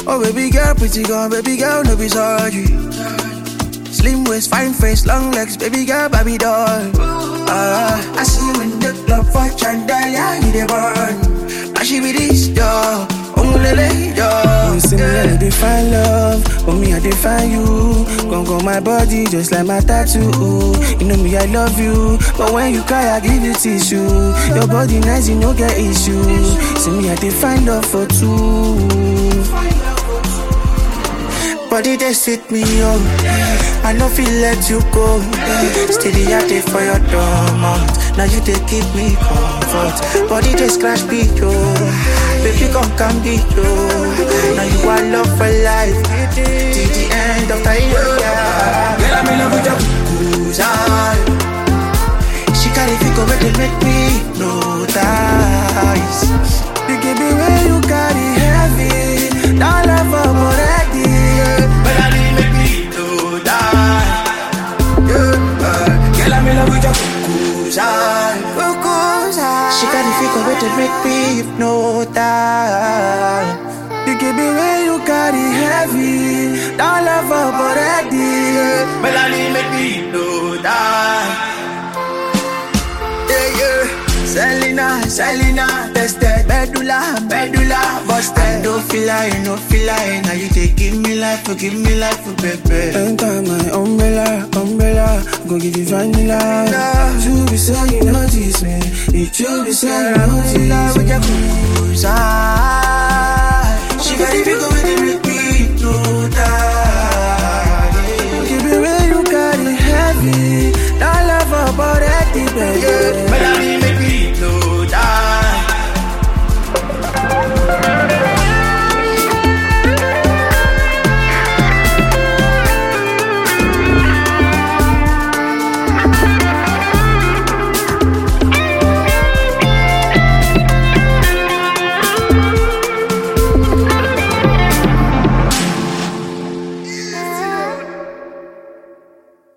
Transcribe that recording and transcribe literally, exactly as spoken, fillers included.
Oh baby girl, pretty girl, baby girl, no be surgery. Slim waist, fine face, long legs, baby girl, baby doll. Ah, I see you in the club for Chandelier, you the burn. Now she be this dog, only lady dog. You see me, I define love, but me I define you. Gon' go my body just like my tattoo. You know me, I love you, but when you cry, I give you tissue. Your body nice, you no get issue. See me, I define love for two. Body they sweet me up, I no feel let you go. Steady out there for your dormant. Now you they give me comfort. Body they scratch me yo, baby come come be yo. Now you are love for life, till the end of the year. Girl, I'm in love with your cruise. She carry figure where they make me notice. You give me where you carry heavy, don't love her already. But I didn't make me do that. Yeah, girl, I'm in love with your cruise. She got the figure where they make me hypnotize. You give me where you carry heavy, don't love her already. But I didn't make me do that. Yeah, yeah. Selena, Selena, tested, medulla, medulla, busted. I don't feel like, no feel like. Now you take give me life, give me life, baby. Enter my umbrella, umbrella, go give you vanilla. You be saying, you notice me. It you be saying, I notice me.